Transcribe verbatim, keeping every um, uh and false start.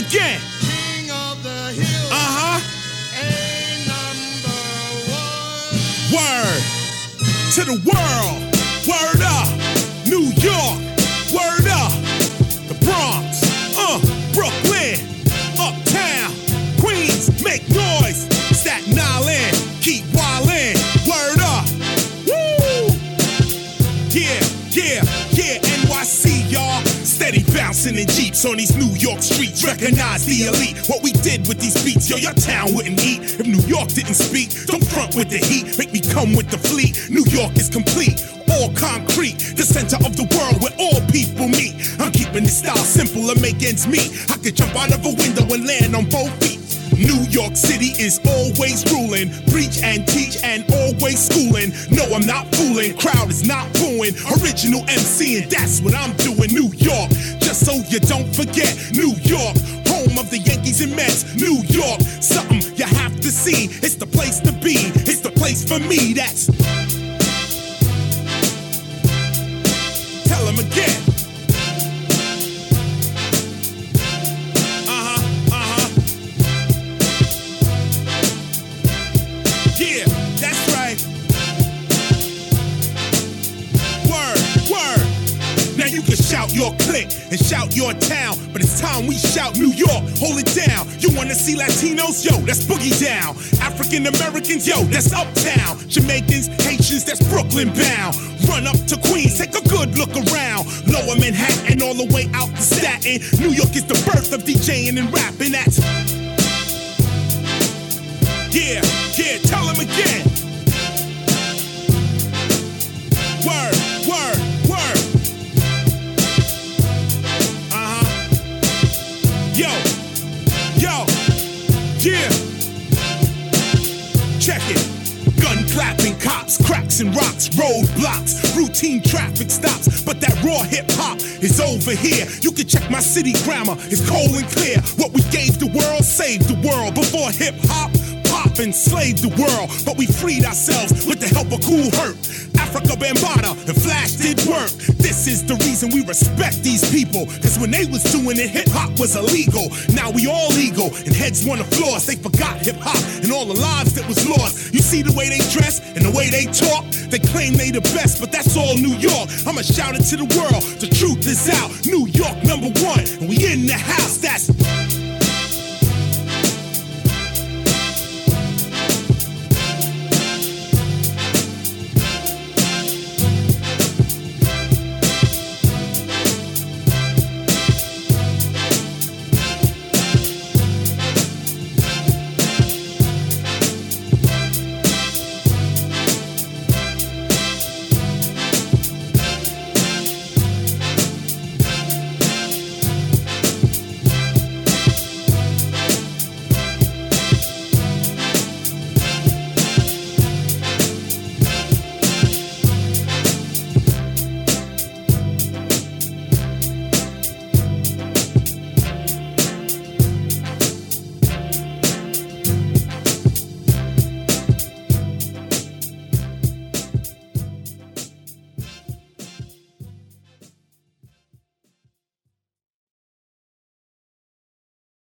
again. King of the hill. Uh-huh. A number one. Word to the world. Word up. New York. Word up. The Bronx. Uh, Brooklyn. Uptown. Queens. Make noise. Staten Island. Keep wildin'. Word up. Woo. Yeah, yeah, yeah. N Y C, y'all. Steady bouncing in Jeeps on these New York streets. Recognize the elite. What we did with these beats, yo, your town wouldn't eat if New York didn't speak. Don't front with the heat, make me come with the fleet. New York is complete, all concrete. The center of the world where all people meet. I'm keeping this style simple and make ends meet. I could jump out of a window and land on both feet. New York City is always ruling. Preach and teach and always schooling. No, I'm not fooling. Crowd is not booing. Original MCing, that's what I'm doing. New York, just so you don't forget. New York, home of the Yankees and Mets. New York, something you have to see. It's the place to be. It's the place for me. That's. Tell them again. Yeah, that's right. Word, word. Now you can shout your clique and shout your town, but it's time we shout New York, hold it down. You wanna see Latinos? Yo, that's Boogie Down. African Americans? Yo, that's Uptown. Jamaicans, Haitians, that's Brooklyn bound. Run up to Queens, take a good look around. Lower Manhattan, all the way out to Staten. New York is the birth of DJing and rapping. That's. Yeah, yeah, tell him again. Word, word, word. Uh-huh. Yo, yo, yeah. Check it. Gun clapping, cops, cracks and rocks, roadblocks, routine traffic stops. But that raw hip hop is over here. You can check my city grammar, it's cold and clear. What we gave the world, saved the world. Before hip hop, pop enslaved the world. But we freed ourselves with the help of Kool Herc. Africa Bambaataa and Flash did work. This is the reason we respect these people. Cause when they was doing it, hip hop was illegal. Now we all legal and heads wanna floss. They forgot hip hop and all the lives that was lost. You see the way they dress and the way they talk? They claim they the best, but that's all New York. I'ma shout it to the world, the truth is out. New York number one, and we in the house, that's